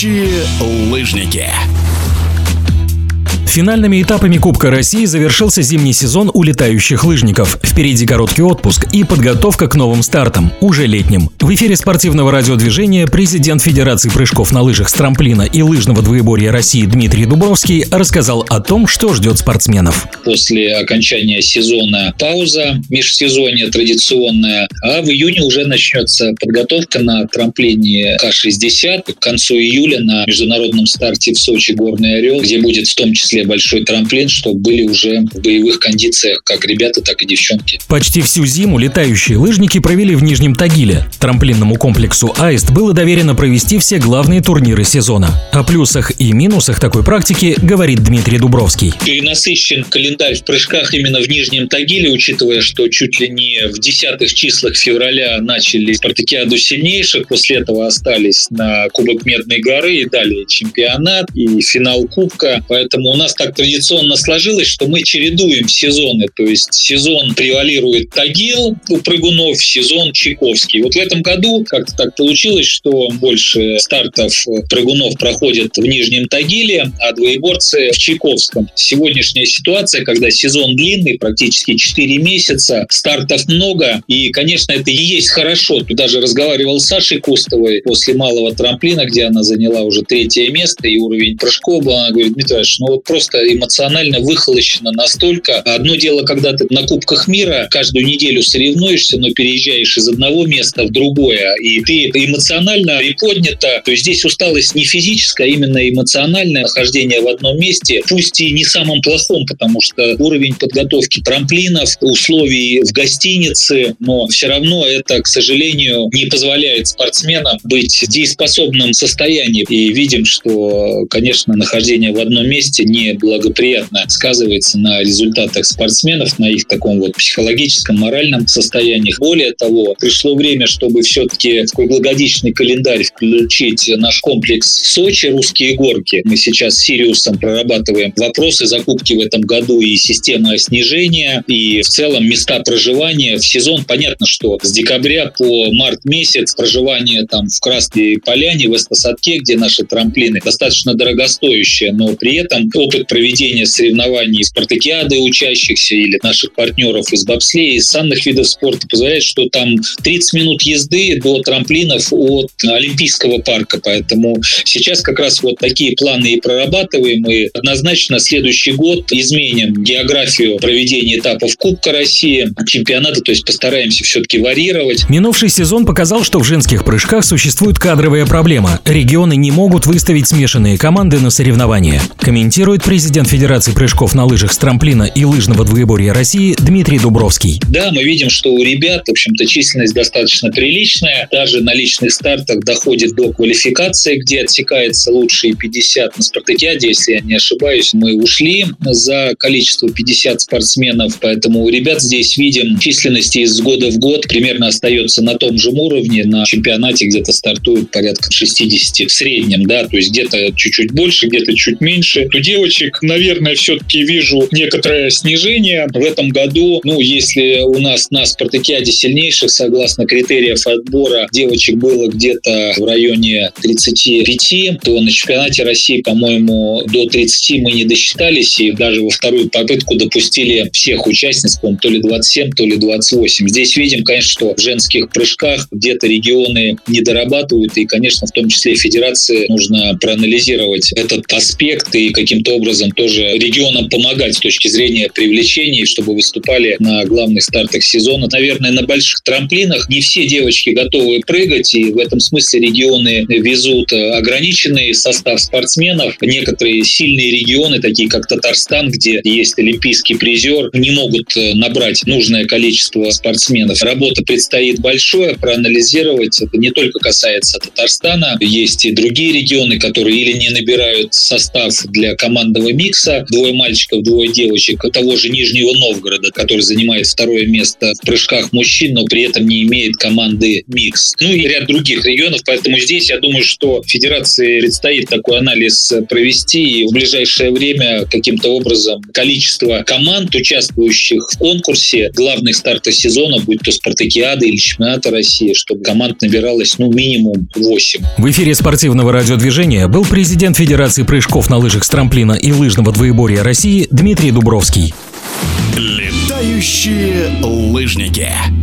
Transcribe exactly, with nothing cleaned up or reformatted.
Настоящие лыжники. Финальными этапами Кубка России завершился зимний сезон у летающих лыжников. Впереди короткий отпуск и подготовка к новым стартам, уже летним. В эфире спортивного радиодвижения президент Федерации прыжков на лыжах с трамплина и лыжного двоеборья России Дмитрий Дубровский рассказал о том, что ждет спортсменов. После окончания сезона пауза, межсезонье традиционная, а в июне уже начнется подготовка на трамплине Ка шестьдесят. К концу июля на международном старте в Сочи «Горный Орел», где будет в том числе большой трамплин, чтобы были уже в боевых кондициях как ребята, так и девчонки. Почти всю зиму летающие лыжники провели в Нижнем Тагиле. Трамплинному комплексу «Аист» было доверено провести все главные турниры сезона. О плюсах и минусах такой практики говорит Дмитрий Дубровский. Перенасыщен календарь в прыжках именно в Нижнем Тагиле, учитывая, что чуть ли не в десятых числах февраля начали спартакиаду сильнейших, после этого остались на Кубок Медной горы и далее чемпионат и финал Кубка. Поэтому у нас так традиционно сложилось, что мы чередуем сезоны. То есть сезон превалирует Тагил у прыгунов, сезон Чайковский. Вот в этом году как-то так получилось, что больше стартов прыгунов проходят в Нижнем Тагиле, а двоеборцы в Чайковском. Сегодняшняя ситуация, когда сезон длинный, практически четыре месяца, стартов много, и, конечно, это и есть хорошо. Тут даже разговаривал с Сашей Кустовой после малого трамплина, где она заняла уже третье место, и уровень прыжков был. Она говорит: Дмитрий Ильич, ну вот просто эмоционально выхолощено настолько. Одно дело, когда ты на Кубках мира каждую неделю соревнуешься, но переезжаешь из одного места в другое, и ты эмоционально приподнята. То есть здесь усталость не физическая, а именно эмоциональное нахождение в одном месте, пусть и не самым плохом, потому что уровень подготовки трамплинов, условий в гостинице, но все равно это, к сожалению, не позволяет спортсменам быть в дееспособном состоянии. И видим, что, конечно, нахождение в одном месте неблагоприятно сказывается на результатах спортсменов, на их таком вот психологическом, моральном состоянии. Более того, пришло время, чтобы все-таки в такой благодичный календарь включить наш комплекс в Сочи «Русские горки». Мы сейчас с Сириусом прорабатываем вопросы закупки в этом году и системы снижения, и в целом места проживания в сезон. Понятно, что с декабря по март месяц проживание там в Красной Поляне, в Эстосадке, где наши трамплины, достаточно дорогостоящее, но при этом опыт проведения соревнований, спартакиады учащихся или наших партнеров из бобслея, из санных видов спорта позволяет, что там тридцать минут езды до трамплинов от Олимпийского парка. Поэтому сейчас как раз вот такие планы и прорабатываем, и однозначно следующий год изменим географию проведения этапов Кубка России, чемпионата, то есть постараемся все-таки варьировать. Минувший сезон показал, что в женских прыжках существует кадровая проблема. Регионы не могут выставить смешанные команды на соревнования. Комментирует президент Федерации прыжков на лыжах с трамплина и лыжного двоеборья России Дмитрий Дубровский. Да, мы видим, что у ребят, в общем-то, численность достаточно приличная. Даже на личных стартах доходит до квалификации, где отсекается лучшие пятьдесят. На спартакиаде, если я не ошибаюсь, мы ушли за количество пятьдесят спортсменов. Поэтому у ребят здесь видим численность из года в год примерно остается на том же уровне. На чемпионате где-то стартует порядка шестьдесят в среднем, да, то есть где-то чуть-чуть больше, где-то чуть меньше. У девочек, наверное, все-таки вижу некоторое снижение в этом году. Ну, если у нас на спартакиаде сильнейших, согласно критериев отбора, девочек было где-то в районе тридцати пяти, то на чемпионате России, по-моему, до тридцати мы не досчитались, и даже во вторую попытку допустили всех участниц, по-моему, то ли двадцать семь, то ли двадцать восемь. Здесь видим, конечно, что в женских прыжках где-то регионы не дорабатывают, и, конечно, в том числе федерации нужно проанализировать этот аспект и каким-то образом тоже регионам помогать с точки зрения привлечения, чтобы выступали на главных стартах сезона. Наверное, на больших трамплинах не все девочки готовы прыгать, и в этом смысле регионы везут ограниченный состав спортсменов. Некоторые сильные регионы, такие как Татарстан, где есть олимпийский призер, не могут набрать нужное количество спортсменов. Работа предстоит большое, проанализировать. Это не только касается Татарстана. Есть и другие регионы, которые или не набирают состав для команд командного микса. Двое мальчиков, двое девочек того же Нижнего Новгорода, который занимает второе место в прыжках мужчин, но при этом не имеет команды микс. Ну и ряд других регионов. Поэтому здесь, я думаю, что Федерации предстоит такой анализ провести. И в ближайшее время каким-то образом количество команд, участвующих в конкурсе главных стартов сезона, будь то спартакиады или чемпионата России, чтобы команд набиралось ну минимум восемь. В эфире спортивного радиодвижения был президент Федерации прыжков на лыжах с трамплина и лыжного двоеборья России Дмитрий Дубровский. Летающие лыжники.